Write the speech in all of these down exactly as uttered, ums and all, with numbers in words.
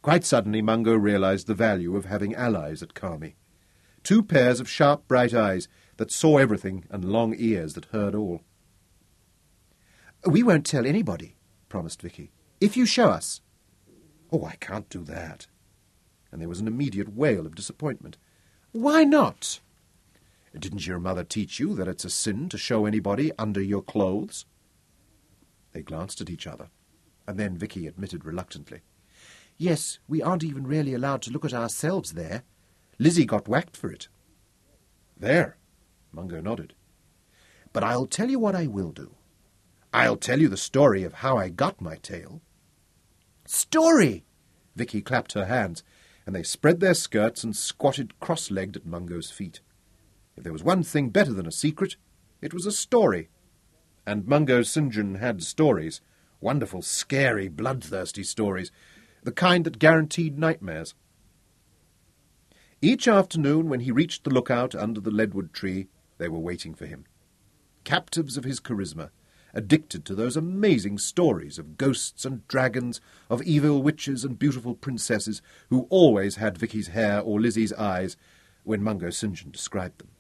Quite suddenly Mungo realised the value of having allies at Kami. Two pairs of sharp, bright eyes that saw everything and long ears that heard all. "We won't tell anybody," promised Vicky, "if you show us." "Oh, I can't do that." And there was an immediate wail of disappointment. "Why not?" "Didn't your mother teach you that it's a sin to show anybody under your clothes?" They glanced at each other, and then Vicky admitted reluctantly. "Yes, we aren't even really allowed to look at ourselves there. Lizzie got whacked for it." "There," Mungo nodded. "But I'll tell you what I will do. I'll tell you the story of how I got my tail." "Story!" Vicky clapped her hands, and they spread their skirts and squatted cross-legged at Mungo's feet. If there was one thing better than a secret, it was a story. And Mungo St. John had stories, wonderful, scary, bloodthirsty stories, the kind that guaranteed nightmares. Each afternoon, when he reached the lookout under the leadwood tree, they were waiting for him. Captives of his charisma, addicted to those amazing stories of ghosts and dragons, of evil witches and beautiful princesses who always had Vicky's hair or Lizzie's eyes when Mungo St. John described them.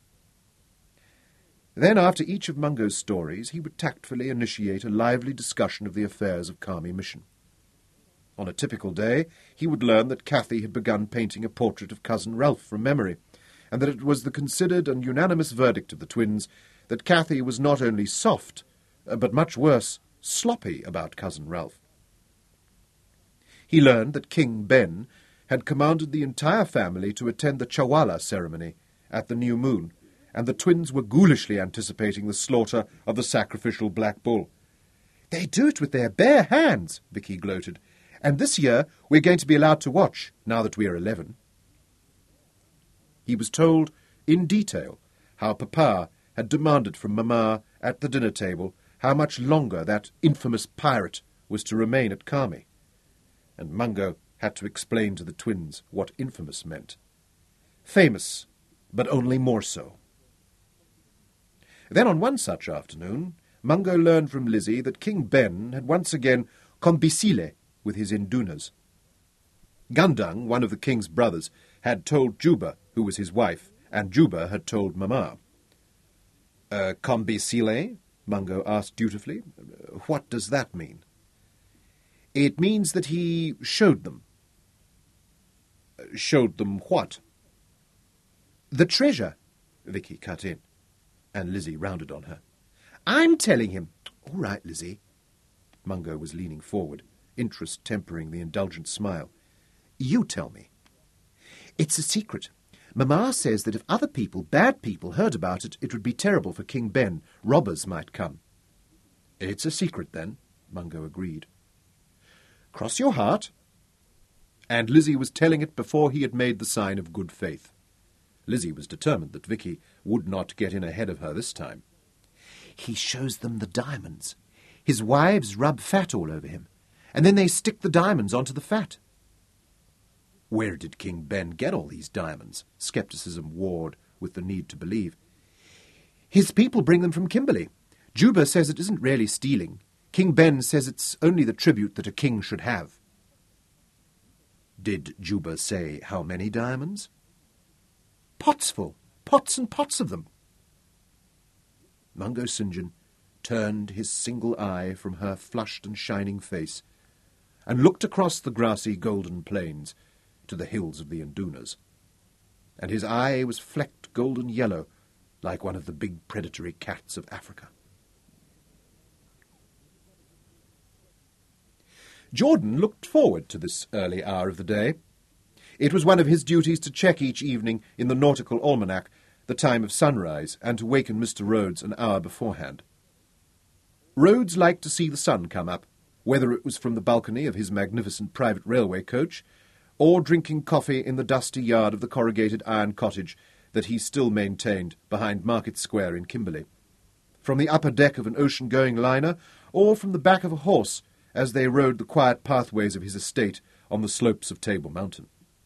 Then, after each of Mungo's stories, he would tactfully initiate a lively discussion of the affairs of Kami Mission. On a typical day, he would learn that Cathy had begun painting a portrait of Cousin Ralph from memory, and that it was the considered and unanimous verdict of the twins that Cathy was not only soft, but much worse, sloppy about Cousin Ralph. He learned that King Ben had commanded the entire family to attend the Chawala ceremony at the new moon, and the twins were ghoulishly anticipating the slaughter of the sacrificial black bull. "They do it with their bare hands," Vicky gloated, "and this year we're going to be allowed to watch, now that we're eleven." He was told in detail how Papa had demanded from Mamma at the dinner table how much longer that infamous pirate was to remain at Kami, and Mungo had to explain to the twins what infamous meant. Famous, but only more so. Then on one such afternoon, Mungo learned from Lizzie that King Ben had once again combisile with his Indunas. Gundung, one of the king's brothers, had told Juba, who was his wife, and Juba had told Mamma. Uh, combisile? Mungo asked dutifully. What does that mean? It means that he showed them. Showed them what? The treasure, Vicky cut in, and Lizzie rounded on her. I'm telling him. All right, Lizzie. Mungo was leaning forward, interest tempering the indulgent smile. You tell me. It's a secret. Mamma says that if other people, bad people, heard about it, it would be terrible for King Ben. Robbers might come. It's a secret, then, Mungo agreed. Cross your heart. And Lizzie was telling it before he had made the sign of good faith. Lizzie was determined that Vicky would not get in ahead of her this time. He shows them the diamonds. His wives rub fat all over him, and then they stick the diamonds onto the fat. Where did King Ben get all these diamonds? Scepticism warred with the need to believe. His people bring them from Kimberley. Juba says it isn't really stealing. King Ben says it's only the tribute that a king should have. Did Juba say how many diamonds? Pots full. Pots and pots of them. Mungo St. John turned his single eye from her flushed and shining face and looked across the grassy golden plains to the hills of the Indunas, and his eye was flecked golden yellow like one of the big predatory cats of Africa. Jordan looked forward to this early hour of the day. It was one of his duties to check each evening in the nautical almanac the time of sunrise and to waken Mister Rhodes an hour beforehand. Rhodes liked to see the sun come up, whether it was from the balcony of his magnificent private railway coach or drinking coffee in the dusty yard of the corrugated iron cottage that he still maintained behind Market Square in Kimberley, from the upper deck of an ocean-going liner, or from the back of a horse as they rode the quiet pathways of his estate on the slopes of Table Mountain.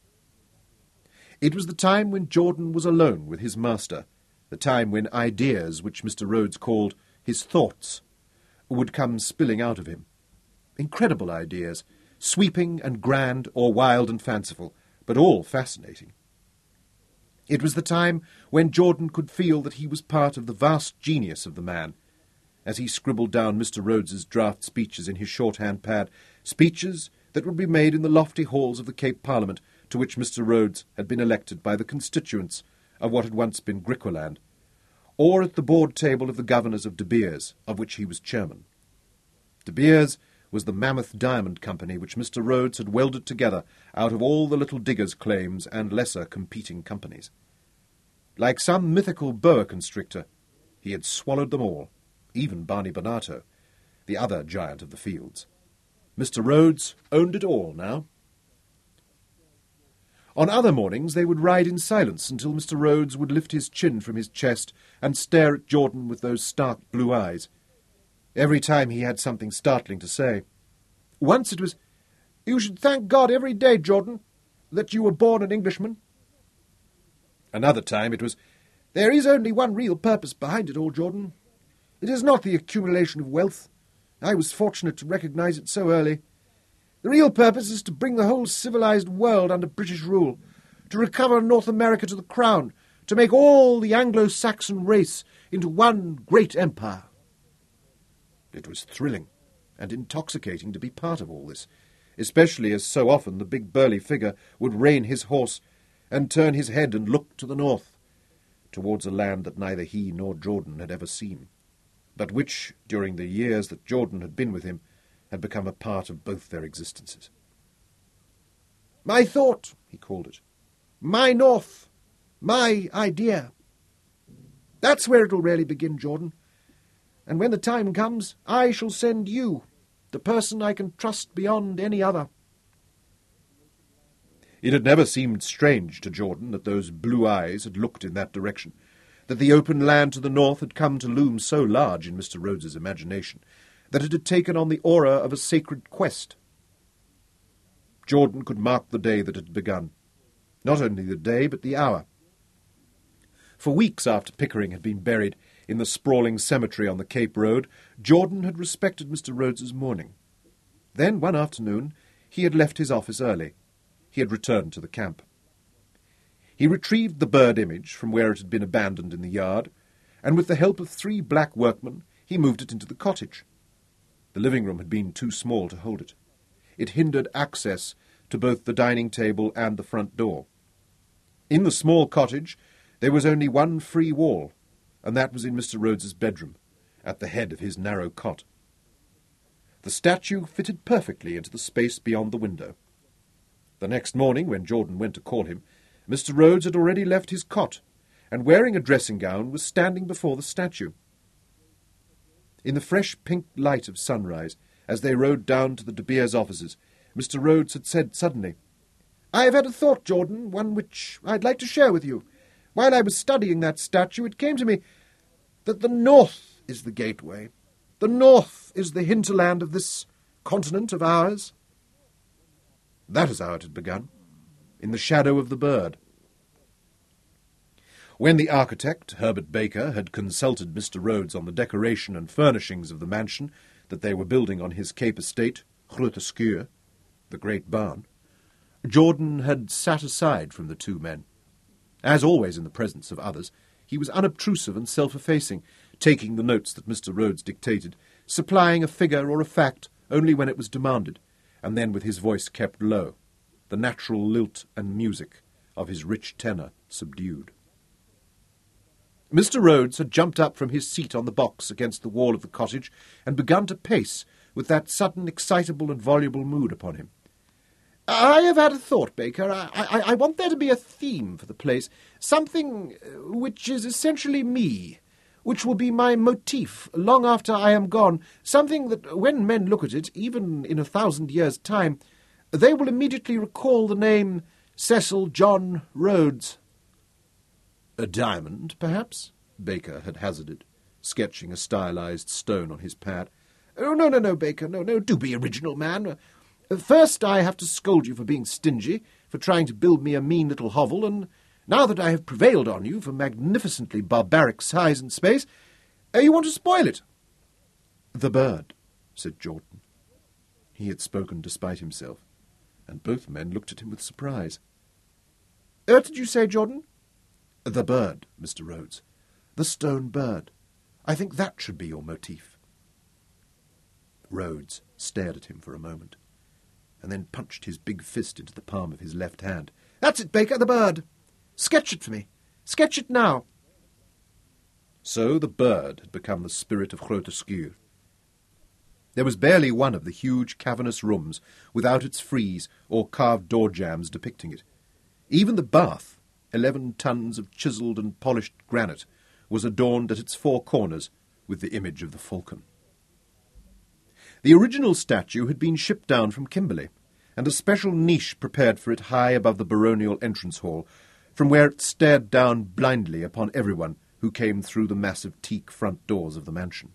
It was the time when Jordan was alone with his master, the time when ideas, which Mister Rhodes called his thoughts, would come spilling out of him. Incredible ideas, sweeping and grand or wild and fanciful, but all fascinating. It was the time when Jordan could feel that he was part of the vast genius of the man, as he scribbled down Mister Rhodes's draft speeches in his shorthand pad, speeches that would be made in the lofty halls of the Cape Parliament to which Mister Rhodes had been elected by the constituents of what had once been Griqualand, or at the board table of the governors of De Beers, of which he was chairman. De Beers was the mammoth diamond company which Mister Rhodes had welded together out of all the little diggers' claims and lesser competing companies. Like some mythical boa constrictor, he had swallowed them all, even Barney Bonato, the other giant of the fields. Mister Rhodes owned it all now. On other mornings they would ride in silence until Mister Rhodes would lift his chin from his chest and stare at Jordan with those stark blue eyes. Every time he had something startling to say. Once it was, "You should thank God every day, Jordan, that you were born an Englishman." Another time it was, "There is only one real purpose behind it all, Jordan. It is not the accumulation of wealth. I was fortunate to recognize it so early. The real purpose is to bring the whole civilized world under British rule, to recover North America to the crown, to make all the Anglo-Saxon race into one great empire." It was thrilling and intoxicating to be part of all this, especially as so often the big burly figure would rein his horse and turn his head and look to the north, towards a land that neither he nor Jordan had ever seen, but which, during the years that Jordan had been with him, had become a part of both their existences. "My thought," he called it. "My north. My idea. That's where it'll really begin, Jordan. And when the time comes, I shall send you, the person I can trust beyond any other." It had never seemed strange to Jordan that those blue eyes had looked in that direction, that the open land to the north had come to loom so large in Mister Rhodes's imagination, that it had taken on the aura of a sacred quest. Jordan could mark the day that it had begun. Not only the day, but the hour. For weeks after Pickering had been buried in the sprawling cemetery on the Cape Road, Jordan had respected Mister Rhodes's mourning. Then, one afternoon, he had left his office early. He had returned to the camp. He retrieved the bird image from where it had been abandoned in the yard, and with the help of three black workmen, he moved it into the cottage. The living room had been too small to hold it. It hindered access to both the dining table and the front door. In the small cottage there was only one free wall, and that was in Mister Rhodes's bedroom, at the head of his narrow cot. The statue fitted perfectly into the space beyond the window. The next morning, when Jordan went to call him, Mister Rhodes had already left his cot, and wearing a dressing gown was standing before the statue. In the fresh pink light of sunrise, as they rode down to the De Beers offices, Mister Rhodes had said suddenly, "I have had a thought, Jordan, one which I'd like to share with you. While I was studying that statue, it came to me that the north is the gateway. The north is the hinterland of this continent of ours." That is how it had begun, in the shadow of the bird. When the architect, Herbert Baker, had consulted Mister Rhodes on the decoration and furnishings of the mansion that they were building on his Cape estate, Groote Schuur, the great barn, Jordan had sat aside from the two men. As always in the presence of others, he was unobtrusive and self-effacing, taking the notes that Mister Rhodes dictated, supplying a figure or a fact only when it was demanded, and then with his voice kept low, the natural lilt and music of his rich tenor subdued. Mister Rhodes had jumped up from his seat on the box against the wall of the cottage and begun to pace with that sudden excitable and voluble mood upon him. "I have had a thought, Baker. I, I, I want there to be a theme for the place, something which is essentially me, which will be my motif long after I am gone, something that, when men look at it, even in a thousand years' time, they will immediately recall the name Cecil John Rhodes." "A diamond, perhaps?" Baker had hazarded, sketching a stylized stone on his pad. "Oh, no, no, no, Baker, no, no, do be original, man. First I have to scold you for being stingy, for trying to build me a mean little hovel, and now that I have prevailed on you for magnificently barbaric size and space, uh, you want to spoil it." "The bird," said Jordan. He had spoken despite himself, and both men looked at him with surprise. "What did you say, Jordan?" "The bird, Mister Rhodes. The stone bird. I think that should be your motif." Rhodes stared at him for a moment, and then punched his big fist into the palm of his left hand. "That's it, Baker, the bird. Sketch it for me. Sketch it now." So the bird had become the spirit of Groote Schuur. There was barely one of the huge cavernous rooms without its frieze or carved door jambs depicting it. Even the bath, eleven tons of chiselled and polished granite, was adorned at its four corners with the image of the falcon. The original statue had been shipped down from Kimberley, and a special niche prepared for it high above the baronial entrance hall, from where it stared down blindly upon everyone who came through the massive teak front doors of the mansion.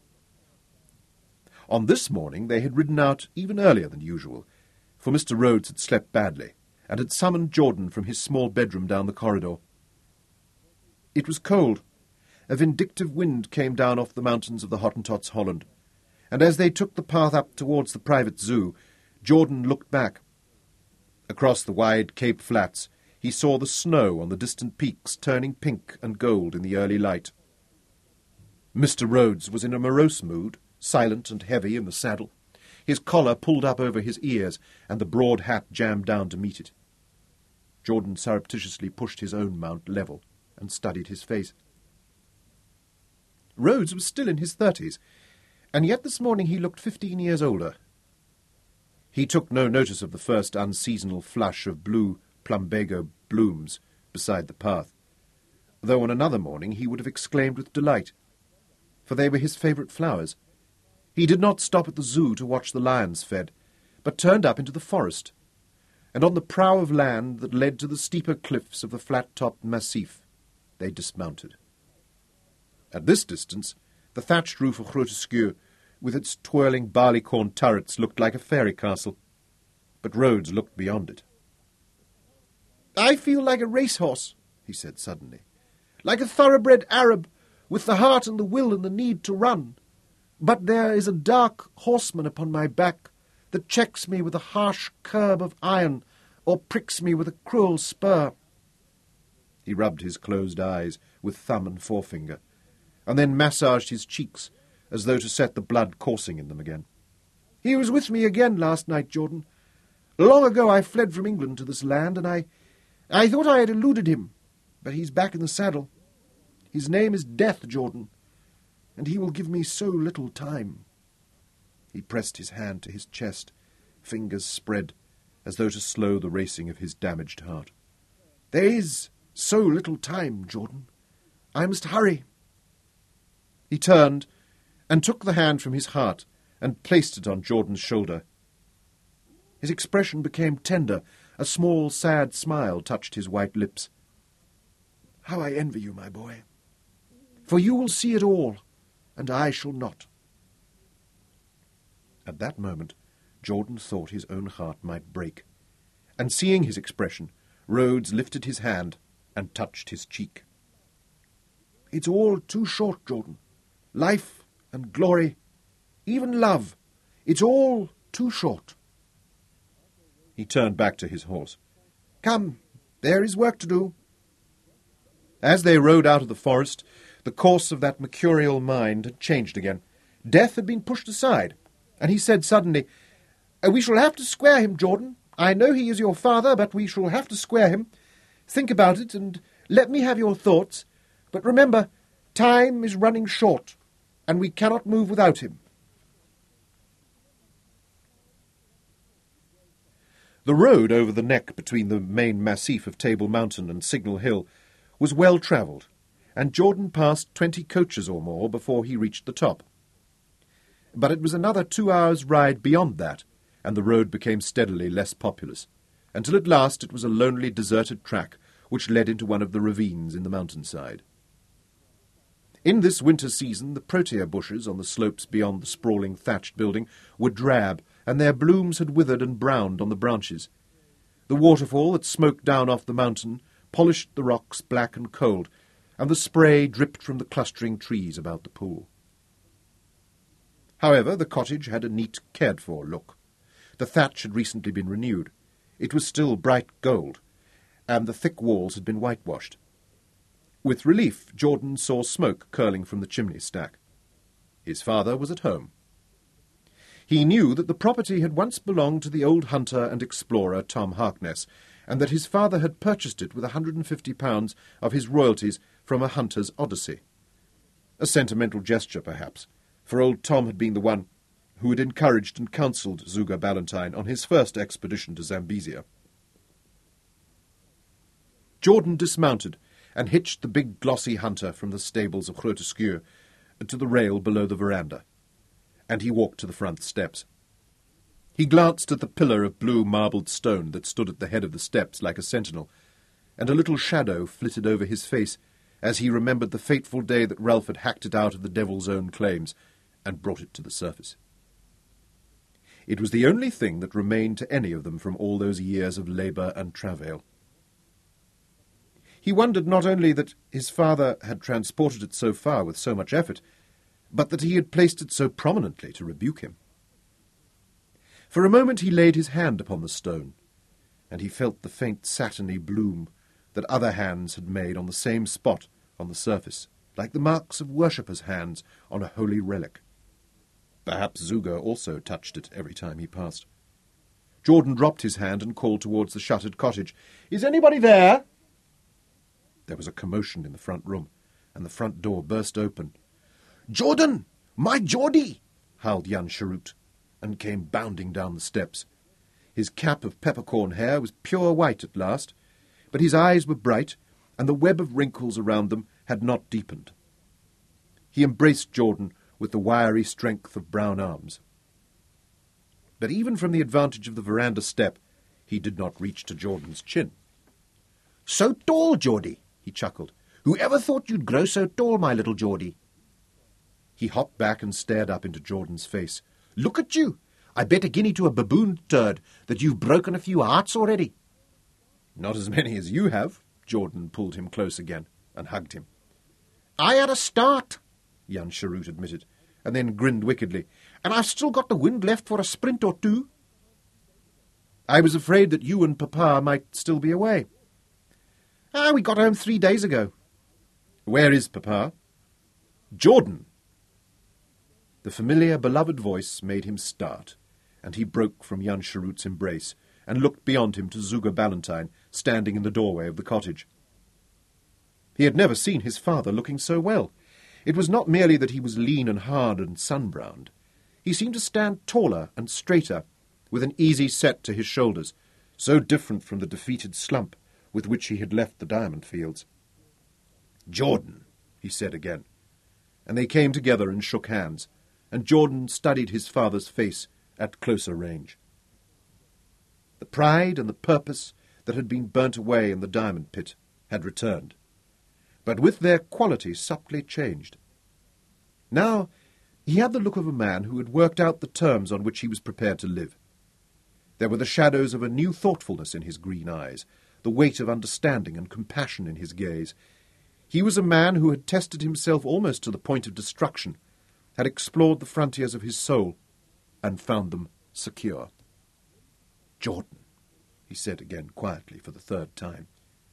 On this morning they had ridden out even earlier than usual, for Mister Rhodes had slept badly, and had summoned Jordan from his small bedroom down the corridor. It was cold. A vindictive wind came down off the mountains of the Hottentots, Holland, and as they took the path up towards the private zoo, Jordan looked back. Across the wide Cape flats he saw the snow on the distant peaks turning pink and gold in the early light. Mister Rhodes was in a morose mood, silent and heavy in the saddle, his collar pulled up over his ears and the broad hat jammed down to meet it. Jordan surreptitiously pushed his own mount level and studied his face. Rhodes was still in his thirties, and yet this morning he looked fifteen years older. He took no notice of the first unseasonal flush of blue plumbago blooms beside the path, though on another morning he would have exclaimed with delight, for they were his favourite flowers. He did not stop at the zoo to watch the lions fed, but turned up into the forest, and on the prow of land that led to the steeper cliffs of the flat-topped massif they dismounted. At this distance, the thatched roof of Groote Schuur, with its twirling barleycorn turrets, looked like a fairy castle, but Rhodes looked beyond it. "I feel like a racehorse," he said suddenly, "like a thoroughbred Arab, with the heart and the will and the need to run. But there is a dark horseman upon my back that checks me with a harsh curb of iron, or pricks me with a cruel spur." He rubbed his closed eyes with thumb and forefinger, and then massaged his cheeks as though to set the blood coursing in them again. "He was with me again last night, Jordan. Long ago I fled from England to this land, and I, I thought I had eluded him, but he's back in the saddle. His name is Death, Jordan, and he will give me so little time." He pressed his hand to his chest, fingers spread, as though to slow the racing of his damaged heart. "There is so little time, Jordan. I must hurry." He turned and took the hand from his heart and placed it on Jordan's shoulder. His expression became tender. A small, sad smile touched his white lips. "How I envy you, my boy, for you will see it all, and I shall not." At that moment, Jordan thought his own heart might break, and seeing his expression, Rhodes lifted his hand and touched his cheek. "It's all too short, Jordan. Life and glory, even love, it's all too short." He turned back to his horse. "Come, there is work to do." As they rode out of the forest, the course of that mercurial mind had changed again. Death had been pushed aside, and he said suddenly, "We shall have to square him, Jordan. I know he is your father, but we shall have to square him. Think about it, and let me have your thoughts. But remember, time is running short, and we cannot move without him." The road over the neck between the main massif of Table Mountain and Signal Hill was well travelled, and Jordan passed twenty coaches or more before he reached the top. But it was another two hours' ride beyond that, and the road became steadily less populous, until at last it was a lonely, deserted track which led into one of the ravines in the mountainside. In this winter season the protea bushes on the slopes beyond the sprawling thatched building were drab, and their blooms had withered and browned on the branches. The waterfall that smoked down off the mountain polished the rocks black and cold, and the spray dripped from the clustering trees about the pool. However, the cottage had a neat, cared-for look, The thatch had recently been renewed. It was still bright gold, and the thick walls had been whitewashed. With relief, Jordan saw smoke curling from the chimney stack. His father was at home. He knew that the property had once belonged to the old hunter and explorer Tom Harkness, and that his father had purchased it with a hundred and fifty pounds of his royalties from a hunter's odyssey. A sentimental gesture, perhaps, for old Tom had been the one who had encouraged and counselled Zuga Ballantyne on his first expedition to Zambezia. Jordan dismounted and hitched the big glossy hunter from the stables of Groote Schuur to the rail below the veranda, and he walked to the front steps. He glanced at the pillar of blue marbled stone that stood at the head of the steps like a sentinel, and a little shadow flitted over his face as he remembered the fateful day that Ralph had hacked it out of the devil's own claims and brought it to the surface. It was the only thing that remained to any of them from all those years of labour and travail. He wondered not only that his father had transported it so far with so much effort, but that he had placed it so prominently to rebuke him. For a moment he laid his hand upon the stone, and he felt the faint satiny bloom that other hands had made on the same spot on the surface, like the marks of worshippers' hands on a holy relic. Perhaps Zuga also touched it every time he passed. Jordan dropped his hand and called towards the shuttered cottage. "Is anybody there?" There was a commotion in the front room, and the front door burst open. "Jordan! My Geordie!" howled Jan Cheroote, and came bounding down the steps. His cap of peppercorn hair was pure white at last, but his eyes were bright, and the web of wrinkles around them had not deepened. He embraced Jordan with the wiry strength of brown arms. But even from the advantage of the veranda step, he did not reach to Jordan's chin. "So tall, Geordie," he chuckled. "Who ever thought you'd grow so tall, my little Geordie?" He hopped back and stared up into Jordan's face. "Look at you! I bet a guinea to a baboon turd that you've broken a few hearts already." "Not as many as you have." Jordan pulled him close again and hugged him. "I had a start," Jan Cheroote admitted, and then grinned wickedly. "And I've still got the wind left for a sprint or two." "I was afraid that you and Papa might still be away." "Ah, we got home three days ago." "Where is Papa?" "Jordan!" The familiar, beloved voice made him start, and he broke from Jan Cheroote's embrace and looked beyond him to Zuga Ballantyne, standing in the doorway of the cottage. He had never seen his father looking so well. It was not merely that he was lean and hard and sun-browned. He seemed to stand taller and straighter, with an easy set to his shoulders, so different from the defeated slump with which he had left the diamond fields. "Jordan," he said again, and they came together and shook hands, and Jordan studied his father's face at closer range. The pride and the purpose that had been burnt away in the diamond pit had returned, but with their quality subtly changed. Now he had the look of a man who had worked out the terms on which he was prepared to live. There were the shadows of a new thoughtfulness in his green eyes, the weight of understanding and compassion in his gaze. He was a man who had tested himself almost to the point of destruction, had explored the frontiers of his soul, and found them secure. "Jordan," he said again quietly for the third time.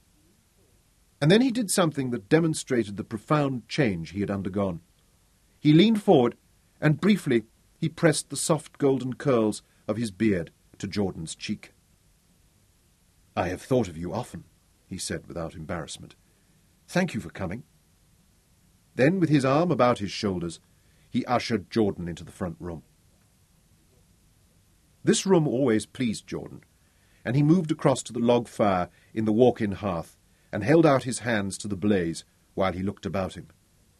And then he did something that demonstrated the profound change he had undergone. He leaned forward, and briefly he pressed the soft golden curls of his beard to Jordan's cheek. "I have thought of you often," he said without embarrassment. "Thank you for coming." Then, with his arm about his shoulders, he ushered Jordan into the front room. This room always pleased Jordan, and he moved across to the log fire in the walk-in hearth and held out his hands to the blaze while he looked about him.